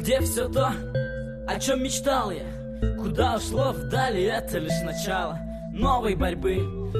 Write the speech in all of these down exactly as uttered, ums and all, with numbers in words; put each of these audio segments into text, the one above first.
Где все то, о чем мечтал я? Куда ушло вдали, это лишь начало новой борьбы,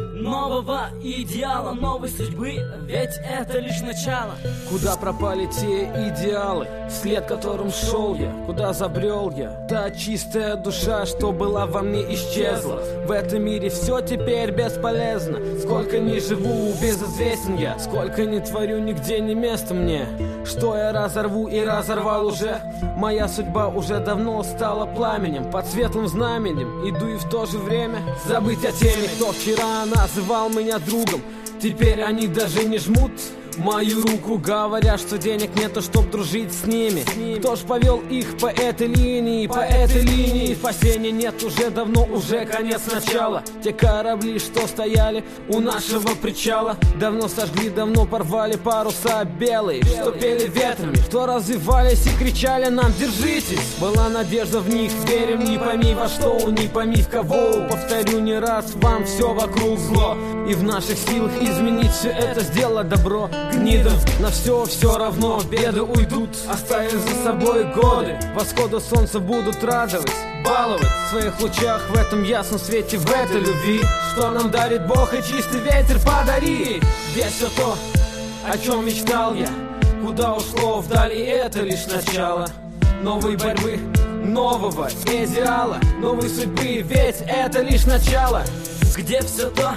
нового идеала, новой судьбы, ведь это лишь начало. Куда пропали те идеалы, след которым шел я, куда забрел я? Та чистая душа, что была во мне, исчезла. В этом мире все теперь бесполезно. Сколько ни живу, безызвестен я, сколько ни творю, нигде не место мне. Что я разорву и разорвал уже. Моя судьба уже давно стала пламенем, под светлым знаменем иду, и в то же время забыть о теме, кто вчера называл меня другом. Теперь они даже не жмут мою руку, говоря, что денег нету, чтоб дружить с ними. Кто ж повел их по этой линии, по этой линии? Спасения нет уже давно, уже конец начала. Те корабли, что стояли у нашего причала, давно сожгли, давно порвали паруса белые, что пели ветрами, что развивались и кричали нам: держитесь! Была надежда в них, верим, не пойми во что, не пойми в кого. Повторю не раз, вам все вокруг зло, и в наших силах изменить все это, сделать добро. Гнидом на все все равно, беды уйдут, оставив за собой годы. Восходу солнца будут радовать, баловать в своих лучах, в этом ясном свете, в этой любви, что нам дарит Бог, и чистый ветер подари. Где все то, о чем мечтал я? Куда ушло вдали, это лишь начало новой борьбы, нового идеала, новой судьбы, ведь это лишь начало. Где все то,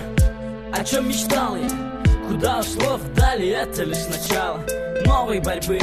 о чем мечтал я? Куда ушло вдали, это лишь начало новой борьбы,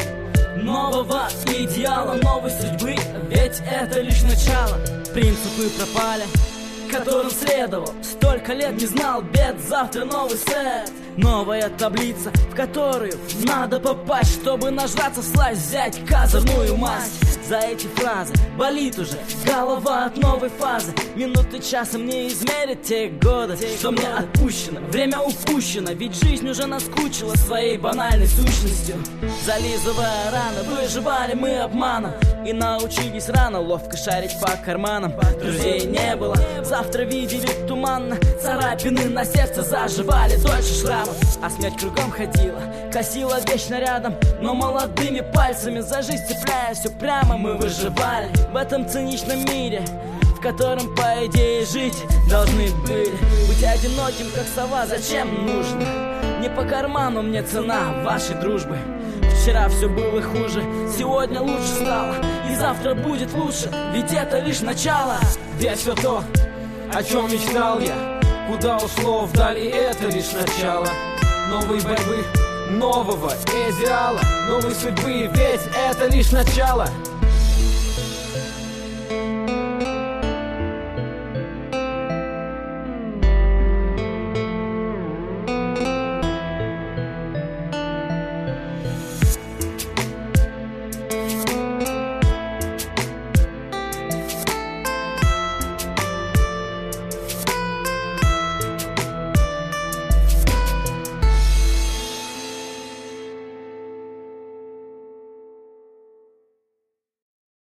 нового идеала, новой судьбы, ведь это лишь начало. Принципы пропали, которым следовал, столько лет не знал бед, завтра новый сет. Новая таблица, в которую надо попасть, чтобы нажраться, слазь, взять козырную масть. За эти фразы болит уже голова от новой фазы. Минуты часом не измерят те годы, что мне отпущено. Время упущено, ведь жизнь уже наскучила своей банальной сущностью. Зализывая раны, выживали мы обманом и научились рано ловко шарить по карманам. Друзей не было, завтра видели туманно, царапины на сердце заживали дольше шрамов. А смерть кругом ходила, косила вечно рядом, но молодыми пальцами за жизнь цепляясь упрямо мы выживали в этом циничном мире, в котором, по идее, жить должны были. Быть одиноким, как сова, зачем нужно? Не по карману мне цена вашей дружбы. Вчера все было хуже, сегодня лучше стало, и завтра будет лучше, ведь это лишь начало. Где все то, о чем мечтал я? Куда ушло вдали, это лишь начало новой борьбы, нового идеала, новой судьбы, ведь это лишь начало.